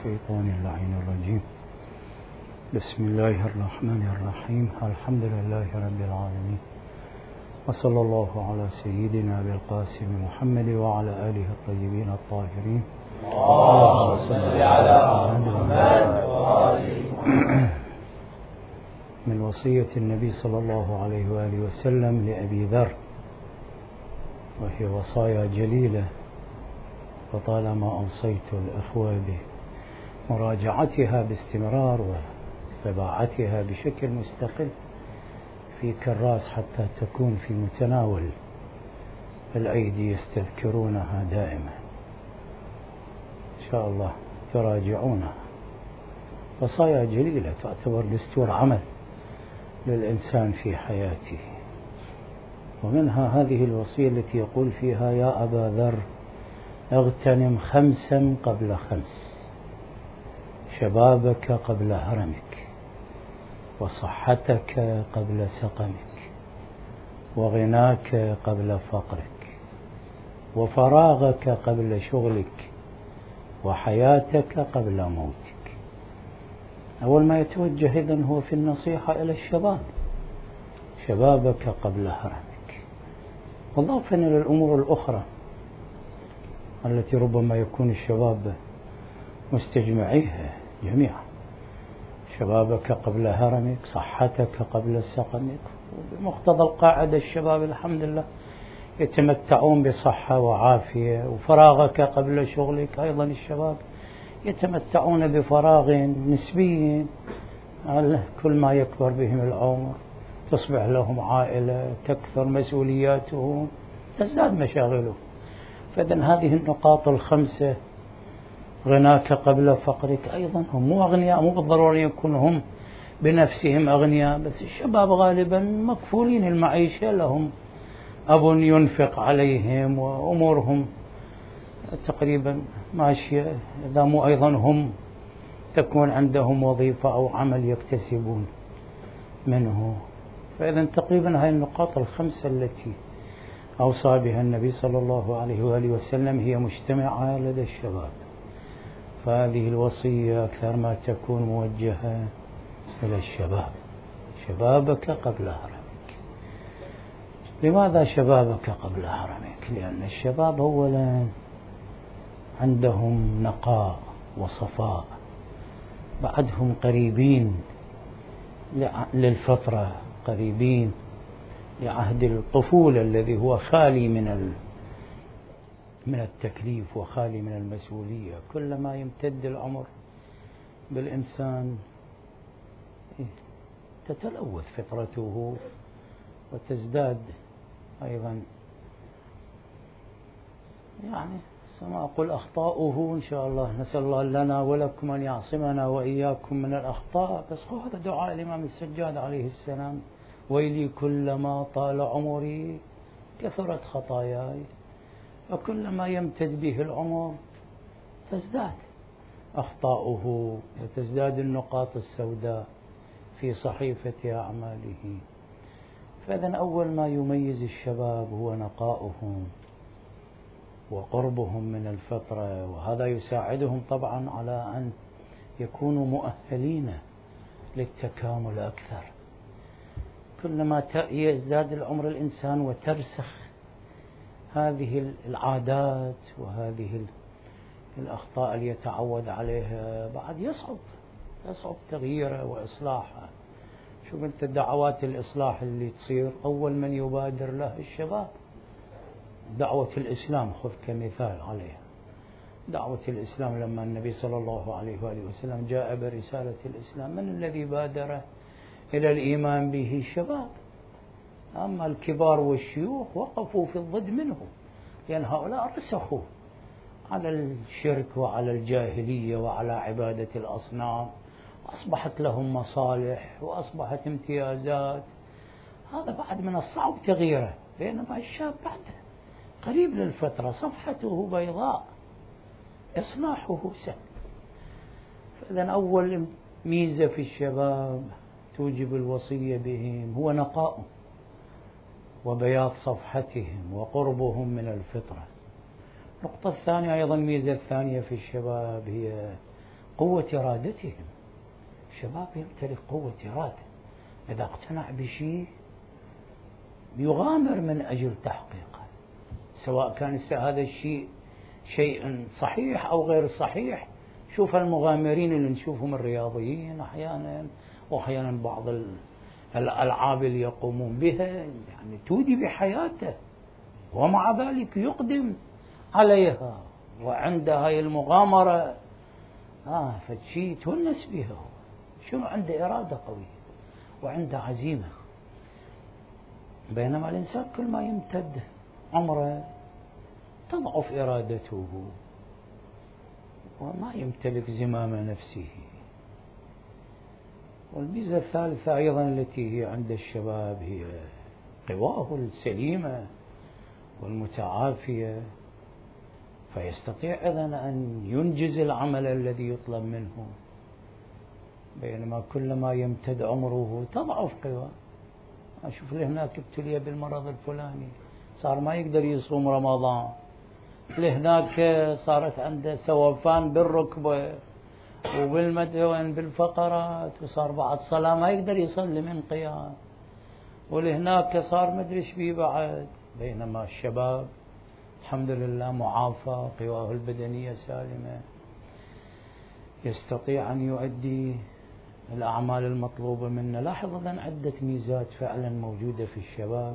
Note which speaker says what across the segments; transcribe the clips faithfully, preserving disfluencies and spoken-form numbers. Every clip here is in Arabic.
Speaker 1: الشيطان اللعين الرجيم. بسم الله الرحمن الرحيم. الحمد لله رب العالمين، وصلى الله على سيدنا بالقاسم محمد وعلى آله الطيبين الطاهرين.
Speaker 2: اللهم صل على محمد وآله.
Speaker 1: من وصية النبي صلى الله عليه وآله وسلم لأبي ذر، وهي وصايا جليلة، وطالما أوصيت الأخوة بمراجعتها باستمرار وطباعتها بشكل مستقل في كراس حتى تكون في متناول الأيدي يستذكرونها دائما، إن شاء الله تراجعونها. وصايا جليلة تعتبر دستور عمل للإنسان في حياته، ومنها هذه الوصية التي يقول فيها: يا أبا ذر، اغتنم خمسا قبل خمس، شبابك قبل هرمك، وصحتك قبل سقمك، وغناك قبل فقرك، وفراغك قبل شغلك، وحياتك قبل موتك. أول ما يتوجه إذن هو في النصيحة إلى الشباب، شبابك قبل هرمك، وضافا إلى الأمور الأخرى التي ربما يكون الشباب مستجمعيها جميعا: شبابك قبل هرمك، صحتك قبل سقمك. وبمقتضى القاعدة الشباب الحمد لله يتمتعون بصحة وعافية، وفراغك قبل شغلك أيضا الشباب يتمتعون بفراغ نسبي. كل ما يكبر بهم العمر تصبح لهم عائلة، تكثر مسؤولياتهم، تزداد مشاغلهم. فإذن هذه النقاط الخمسة، غناك قبل فقرك، أيضا هم مو أغنياء، مو بالضرورة يكون هم بنفسهم أغنياء، بس الشباب غالبا مكفولين المعيشة، لهم أب ينفق عليهم وأمورهم تقريبا ماشية، إذا مو أيضا هم تكون عندهم وظيفة أو عمل يكتسبون منه. فإذا تقريبا هاي النقاط الخمسة التي أوصى بها النبي صلى الله عليه وآله وسلم هي مجتمعة لدى الشباب. فهذه الوصية أكثر ما تكون موجهة إلى الشباب، شبابك قبل هرمك. لماذا شبابك قبل هرمك؟ لأن الشباب أولا عندهم نقاء وصفاء، بعدهم قريبين للفطرة، قريبين لعهد الطفولة الذي هو خالي من من التكليف وخالي من المسؤولية. كلما يمتد العمر بالإنسان تتلوث فطرته وتزداد أيضا، يعني ما أقول أخطاؤه، إن شاء الله نسأل الله لنا ولكم أن يعصمنا وإياكم من الأخطاء. بس هذا دعاء الإمام السجاد عليه السلام: ويلي كلما طال عمري كثرت خطاياي. وكلما يمتد به العمر تزداد أخطاؤه وتزداد النقاط السوداء في صحيفة أعماله. فإذن أول ما يميز الشباب هو نقاؤهم وقربهم من الفطرة، وهذا يساعدهم طبعا على أن يكونوا مؤهلين للتكامل أكثر. كلما يزداد العمر الإنسان وترسخ هذه العادات وهذه الأخطاء اللي يتعود عليها، بعد يصعب يصعب تغييرها وإصلاحها. شوف أنت دعوات الإصلاح اللي تصير، أول من يبادر له الشباب. دعوة الإسلام خذ كمثال عليها. دعوة الإسلام لما النبي صلى الله عليه وآله وسلم جاء برسالة الإسلام، من الذي بادر إلى الإيمان به؟ الشباب. أما الكبار والشيوخ وقفوا في الضد منه، لأن هؤلاء رسخوا على الشرك وعلى الجاهلية وعلى عبادة الأصنام، وأصبحت لهم مصالح وأصبحت امتيازات. هذا بعد من الصعب تغييره، بينما الشاب بعده قريب للفترة، صفحته بيضاء، إصلاحه سهل. فإذا أول ميزة في الشباب توجب الوصية بهم هو نقاء وبياض صفحتهم وقربهم من الفطرة. النقطة الثانية أيضا، الميزة الثانية في الشباب هي قوة إرادتهم. الشباب يمتلك قوة إرادة، إذا اقتنع بشيء يغامر من أجل تحقيقه، سواء كان هذا الشيء شيء صحيح أو غير صحيح. شوف المغامرين اللي نشوفهم الرياضيين أحيانا، وأحيانا بعض الألعاب اللي يقومون بها، يعني تودي بحياته ومع ذلك يقدم عليها، وعند هاي المغامرة آه فشي تونس بها. شنو؟ عنده إرادة قوية وعنده عزيمة. بينما الإنسان كل ما يمتد عمره تضعف إرادته وما يمتلك زمام نفسه. والميزة الثالثة أيضا التي هي عند الشباب هي قواه السليمة والمتعافية، فيستطيع إذن أن ينجز العمل الذي يطلب منه. بينما كلما يمتد عمره تضعف قواه. أشوف لهناك ابتلي بالمرض الفلاني صار ما يقدر يصوم رمضان، لهناك صارت عنده سوفان بالركبة وبالمدون بالفقرات، وصار بعد صلاة ما يقدر يصلي من قيام، ولهناك صار مدري ايش بيه بعد. بينما الشباب الحمد لله معافى، قواه البدنية سالمة، يستطيع أن يؤدي الأعمال المطلوبة منه. لاحظ أن عدة ميزات فعلا موجودة في الشباب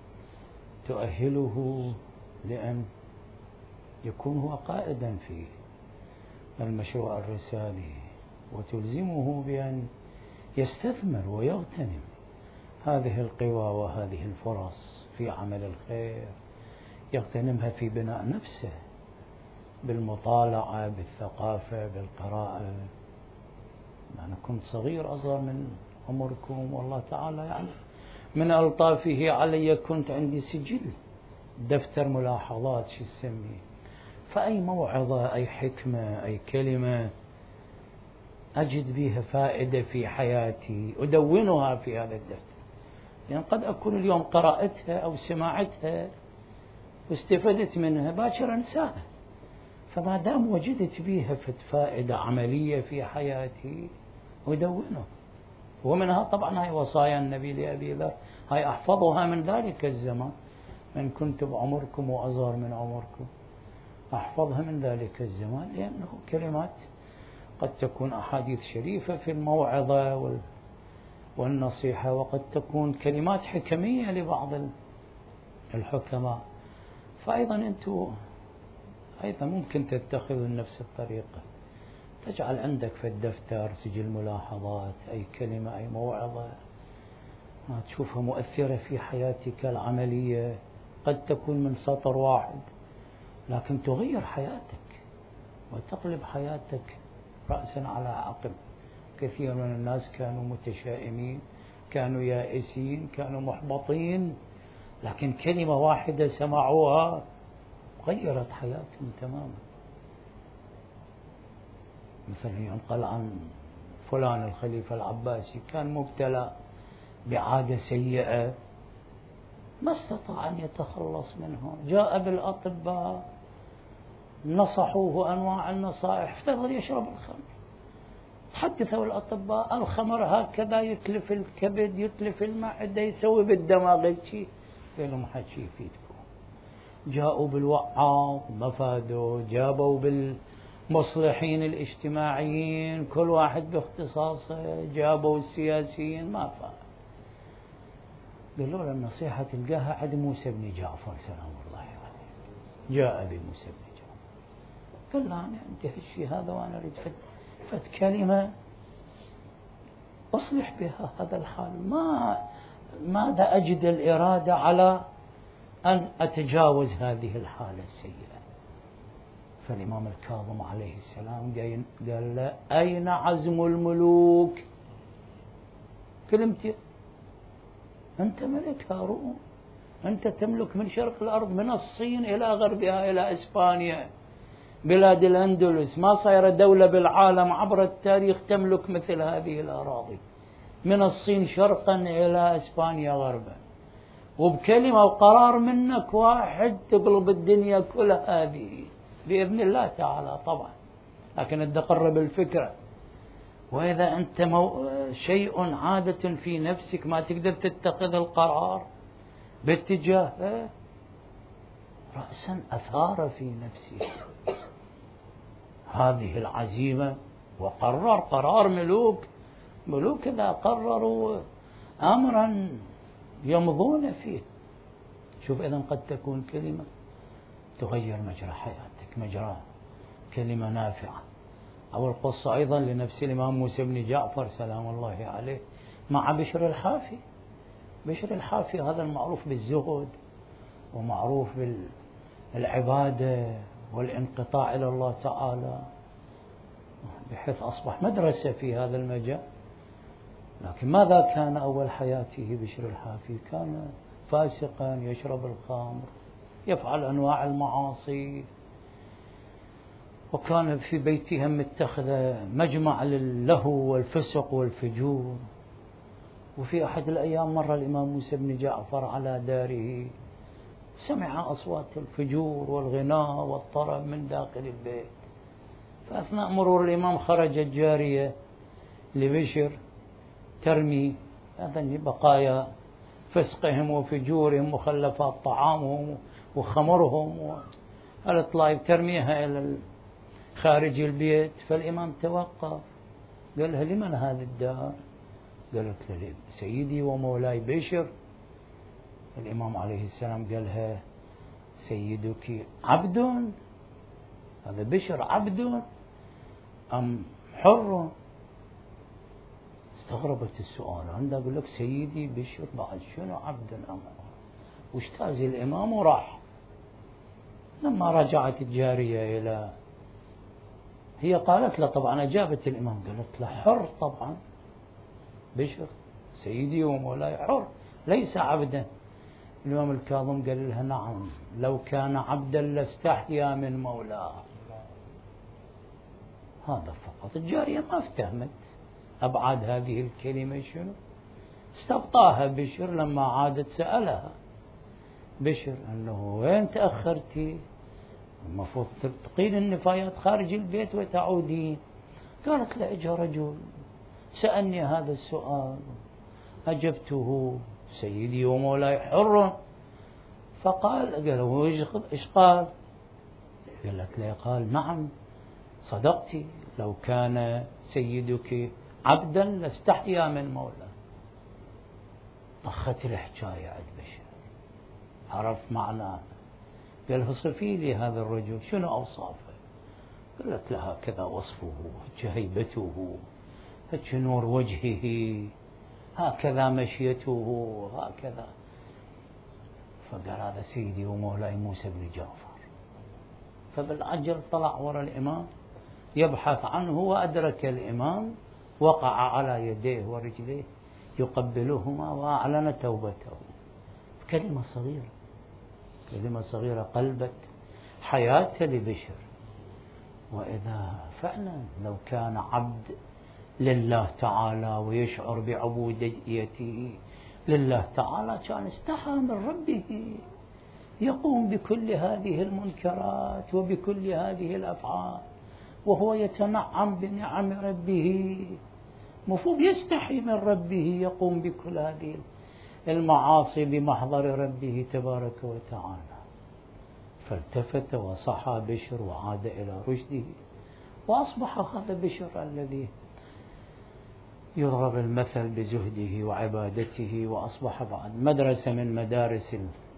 Speaker 1: تؤهله لأن يكون هو قائدا في المشروع الرسالي، وتلزمه بأن يستثمر ويغتنم هذه القوى وهذه الفرص في عمل الخير، يغتنمها في بناء نفسه بالمطالعة، بالثقافة، بالقراءة. أنا كنت صغير أصغر من عمركم، والله تعالى يعني من ألطافه علي كنت عندي سجل دفتر ملاحظات شو تسميه، فأي موعظة أي حكمة أي كلمة أجد بها فائدة في حياتي أدونها في هذا الدفتر، لأن يعني قد أكون اليوم قرأتها أو سمعتها واستفدت منها باكر أنساها، فما دام وجدت بها فائدة عملية في حياتي أدونه. ومنها طبعا هاي وصايا النبي لأبي ذر، هاي أحفظها من ذلك الزمان، من كنت بعمركم وأصغر من عمركم أحفظها من ذلك الزمان، لأنه كلمات قد تكون أحاديث شريفة في الموعظة والنصيحة، وقد تكون كلمات حكمية لبعض الحكماء. فأيضا أنتم أيضا ممكن تتخذوا نفس الطريقة، تجعل عندك في الدفتر سجل ملاحظات، أي كلمة أي موعظة ما تشوفها مؤثرة في حياتك العملية، قد تكون من سطر واحد لكن تغير حياتك وتقلب حياتك رأسا على عقب. كثير من الناس كانوا متشائمين، كانوا يائسين، كانوا محبطين، لكن كلمة واحدة سمعوها غيرت حياتهم تماما. مثلا ينقل عن فلان الخليفة العباسي كان مبتلى بعادة سيئة ما استطاع أن يتخلص منها، جاء بالأطباء نصحوه أنواع النصائح، افتضل يشرب الخمر. تحدثوا الأطباء الخمر هكذا يتلف الكبد يتلف المعدة يسوي بالدماغ شيء، قالوا ما حد شيء يفيدكم. جاءوا بالوعاظ ما فادوا، جابوا بالمصلحين الاجتماعيين كل واحد باختصاصه، جابوا السياسيين ما فاد. قالوا له النصيحة تلقاها عند موسى بن جعفر سلام الله عليه، جاء بموسى بن جعفر قال له أنا عندي هالشيء هذا وأنا أريد فت, فت كلمة أصلح بها هذا الحال، ما ماذا أجد الإرادة على أن أتجاوز هذه الحالة السيئة. فالإمام الكاظم عليه السلام قال له أين عزم الملوك؟ كلمتي أنت ملك هارون، أنت تملك من شرق الأرض من الصين إلى غربها إلى إسبانيا، بلاد الأندلس، ما صايرة دولة بالعالم عبر التاريخ تملك مثل هذه الأراضي، من الصين شرقا إلى إسبانيا غربا، وبكلمة وقرار منك واحد تقلب الدنيا كلها هذه بإذن الله تعالى. طبعا لكن أنت قرب الفكرة. وإذا أنت مو... شيء عادة في نفسك ما تقدر تتخذ القرار باتجاه رأسا أثار في نفسك هذه العزيمة وقرر قرار ملوك. ملوك إذا قرروا أمرا يمضون فيه. شوف إذن قد تكون كلمة تغير مجرى حياتك، مجرى كلمة نافعة. أو القصة أيضا لنفس الإمام موسى بن جعفر سلام الله عليه مع بشر الحافي. بشر الحافي هذا المعروف بالزهد ومعروف بالعبادة والانقطاع إلى الله تعالى، بحيث أصبح مدرسة في هذا المجال. لكن ماذا كان أول حياته بشر الحافي؟ كان فاسقا يشرب الخمر، يفعل أنواع المعاصي، وكان في بيته متخذ مجمع للهو والفسق والفجور. وفي أحد الأيام مر الإمام موسى بن جعفر على داره، سمع أصوات الفجور والغناء والطرب من داخل البيت. فأثناء مرور الإمام خرجت جارية لبشر ترمي هذا بقايا فسقهم وفجورهم ومخلفات طعامهم وخمرهم، قالت طلعي ترميها إلى خارج البيت. فالإمام توقف قال لها لمن هذا الدار؟ قالت له سيدي ومولاي بشر. الإمام عليه السلام قال لها سيدك عبد؟ هذا بشر عبد أم حر؟ استغربت السؤال. عندها أقول لك سيدي بشر بعد شنو عبد أم حر؟ واجتاز الإمام وراح. لما رجعت الجارية إلى هي قالت له طبعا، أجابت الإمام قالت له حر طبعا، بشر سيدي ومولاي حر ليس عبدا. الإمام الكاظم قال لها نعم لو كان عبدا لاستحيا من مولاه. هذا فقط. الجارية ما افتهمت أبعاد هذه الكلمة شنو. استبطاها بشر لما عادت سألها بشر أنه وين تأخرتي؟ المفروض تلتقين النفايات خارج البيت وتعودين. قالت لا اجى رجل سألني هذا السؤال أجبته سيدي ومولاي حر. فقال قال له ايش قال؟ قالت له قال نعم صدقتي لو كان سيدك عبدا لاستحيا من مولاه. طخت الحكاية عند بشر، عرف معناه. قال له صفي لي هذا الرجل شنو أوصافه؟ قالت له هكذا وصفه، هيبته، هيك نور وجهه، هكذا مشيته، هكذا. فقال هذا سيدي ومولاي موسى بن جعفر. فبالعجل طلع وراء الإمام يبحث عنه، وأدرك الإمام وقع على يديه ورجليه يقبلهما وأعلن توبته. كلمة صغيرة، كلمة صغيرة قلبت حياة لبشر. وإذا فعلا لو كان عبد لله تعالى ويشعر بعبوديته لله تعالى كان استحى من ربه، يقوم بكل هذه المنكرات وبكل هذه الأفعال وهو يتنعم بنعم ربه. مفروض يستحي من ربه، يقوم بكل هذه المعاصي بمحضر ربه تبارك وتعالى. فالتفت وصحى بشر وعاد إلى رشده، وأصبح هذا بشر الذي يضرب المثل بزهده وعبادته، وأصبح بعد مدرسة من مدارس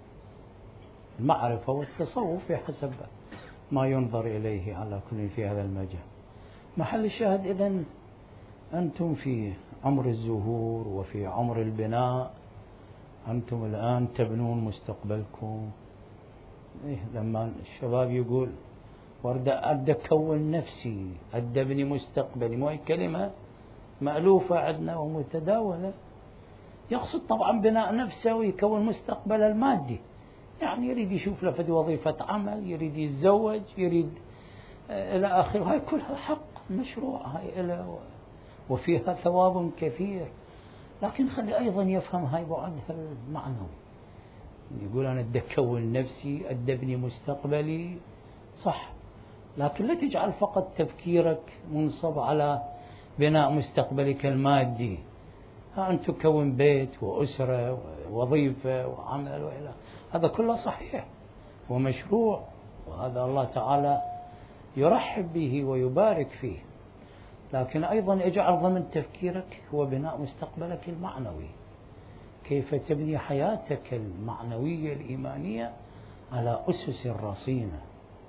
Speaker 1: المعرفة والتصوف بحسب ما ينظر إليه على كل في هذا المجال. محل الشاهد إذن أنتم في عمر الزهور وفي عمر البناء، أنتم الآن تبنون مستقبلكم. إيه لما الشباب يقول ورد أبدأ كون نفسي أبدأ ابني مستقبلي، مو كلمة مألوفة عندنا ومتداولة. يقصد طبعا بناء نفسه ويكون مستقبل المادي، يعني يريد يشوف له فد وظيفة عمل، يريد يتزوج، يريد إلى آخره. هاي كلها حق مشروع، هاي إلى وفيها ثواب كثير. لكن خلي أيضا يفهم هاي بعدها المعنوي. يقول أنا أدى كون نفسي أدى ابني مستقبلي، صح، لكن لا تجعل فقط تفكيرك منصب على بناء مستقبلك المادي. أن تكون بيت وأسرة ووظيفة وعمل وإلى هذا كله صحيح ومشروع، وهذا الله تعالى يرحب به ويبارك فيه، لكن أيضا اجعل ضمن تفكيرك هو بناء مستقبلك المعنوي، كيف تبني حياتك المعنوية الإيمانية على أسس رصينة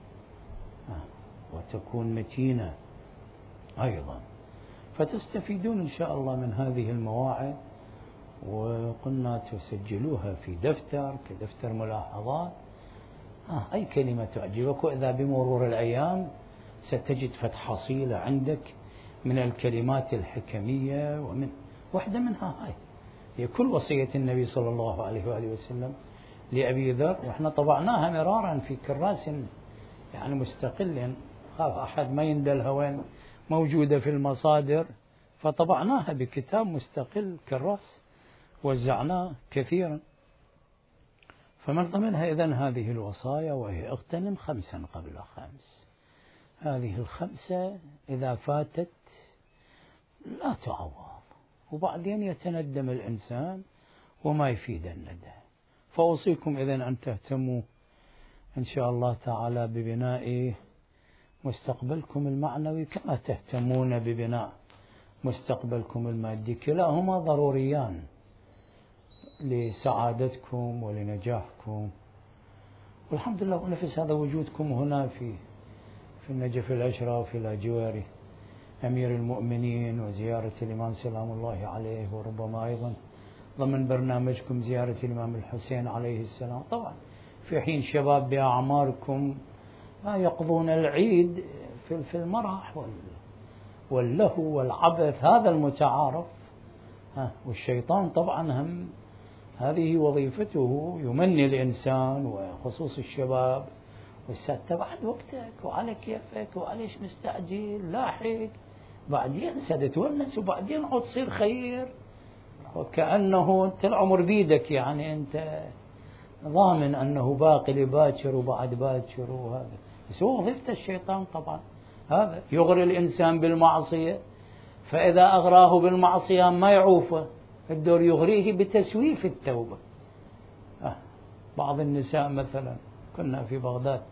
Speaker 1: وتكون متينة أيضا. فتستفيدون إن شاء الله من هذه المواعظ، وقلنا تسجلوها في دفتر كدفتر ملاحظات، آه أي كلمة تعجبك، وإذا بمرور الأيام ستجد فتح حصيلة عندك من الكلمات الحكمية، ومن واحدة منها هاي هي كل وصية النبي صلى الله عليه وآله وسلم لأبي ذر، وإحنا طبعناها مرارا في كراس يعني مستقل، خاف أحد ما يندلها وين موجودة في المصادر، فطبعناها بكتاب مستقل كراس وزعناه كثيرا. فمن ضمنها إذن هذه الوصايا، وهي اغتنم خمسا قبل خمس. هذه الخمسة إذا فاتت لا تعوض، وبعدين يتندم الإنسان وما يفيد الندم. فأوصيكم إذن أن تهتموا إن شاء الله تعالى ببناء مستقبلكم المعنوي كما تهتمون ببناء مستقبلكم المادي، كلاهما ضروريان لسعادتكم ولنجاحكم. والحمد لله ونفس هذا وجودكم هنا في في النجف الأشرف إلى جوار أمير المؤمنين، وزيارة الإمام سلام الله عليه، وربما أيضا ضمن برنامجكم زيارة الإمام الحسين عليه السلام. طبعا في حين شباب بأعماركم ما يقضون العيد في المرح واللهو والعبث، هذا المتعارف. والشيطان طبعا هم هذه وظيفته، يمني الإنسان وخصوص الشباب، والسادة بعد وقتك وعلى كيفك وعليش مستعجل لاحق، بعدين ستتونس وبعدين عود تصير خير، وكأنه أنت العمر بيدك، يعني أنت ضامن أنه باقي لباكر وبعد باكر. وهذا بس هو وظيفة الشيطان طبعا، هذا يغري الإنسان بالمعصية، فإذا أغراه بالمعصية ما يعوفه، الدور يغريه بتسويف التوبة. آه. بعض النساء مثلا، كنا في بغداد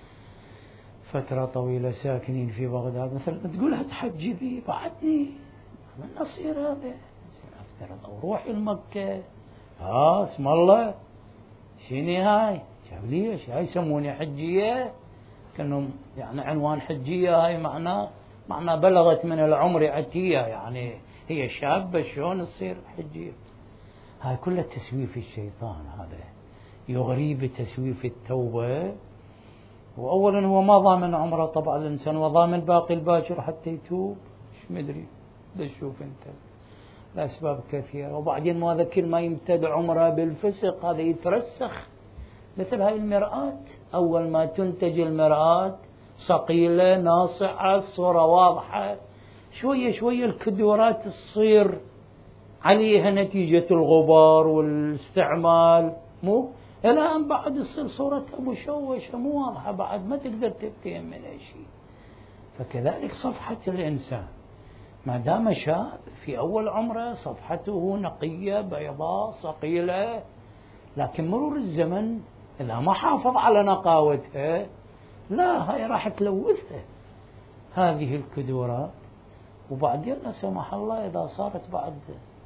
Speaker 1: فترة طويلة ساكنين في بغداد، مثلا تقولها تحجبي بعدني من نصير هذا، أفترض أو روحي المكة، ها اسم الله شيني هاي شاف ليش هاي يسموني حجية، كأنهم يعني عنوان حجية، هاي معناه معناه بلغت من العمر عتية، يعني هي شابة شلون تصير حجية. هاي كلها تسويف الشيطان، هذا يغري بتسويف التوبة. وأولا هو ما ضامن عمره طبعا الإنسان، وضامن باقي الباكر حتى يتوب، مش مدري تشوف أنت الأسباب كثيرة. وبعدين ما ذكر ما يمتد عمره بالفسق، هذا يترسخ مثل هاي المرآة، أول ما تنتج المرآة صقيلة ناصعة الصورة واضحة، شوية شوية الكدورات تصير عليها نتيجة الغبار والاستعمال، مو إلى أن بعد يصير صورتها مشوشة مو واضحة، بعد ما تقدر تتهم من أي شيء. فكذلك صفحة الإنسان ما دام شاب في أول عمره صفحته نقية بيضاء صقيلة، لكن مرور الزمن إذا ما حافظ على نقاوتها لا هاي راح تلوثها هذه الكدورات، وبعدين لا سمح الله إذا صارت بعد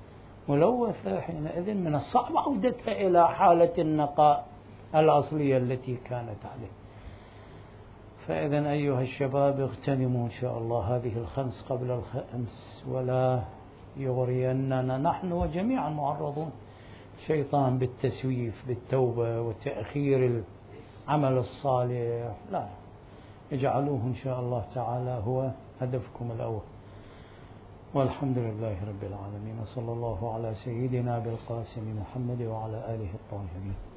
Speaker 1: ملوثة حينئذ من الصعب عودتها إلى حالة النقاء الأصلية التي كانت عليه. فإذا أيها الشباب اغتنموا إن شاء الله هذه الخمس قبل الخمس، ولا يغريننا نحن وجميعا معرضون شيطان بالتسويف بالتوبة وتأخير العمل الصالح، لا اجعلوه إن شاء الله تعالى هو هدفكم الأول. والحمد لله رب العالمين، صلى الله على سيدنا بالقاسم محمد وعلى آله الطاهرين.